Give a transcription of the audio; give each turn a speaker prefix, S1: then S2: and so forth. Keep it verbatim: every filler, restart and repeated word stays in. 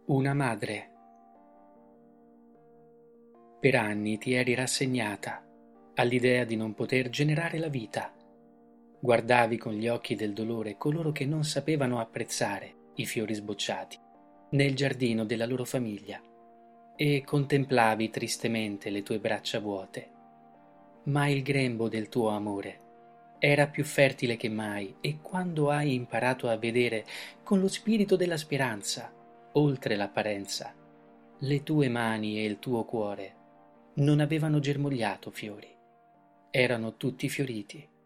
S1: Una madre. Per anni ti eri rassegnata all'idea di non poter generare la vita. Guardavi con gli occhi del dolore coloro che non sapevano apprezzare i fiori sbocciati nel giardino della loro famiglia e contemplavi tristemente le tue braccia vuote. Ma il grembo del tuo amore era più fertile che mai, e quando hai imparato a vedere con lo spirito della speranza oltre l'apparenza, le tue mani e il tuo cuore non avevano germogliato fiori, erano tutti fioriti.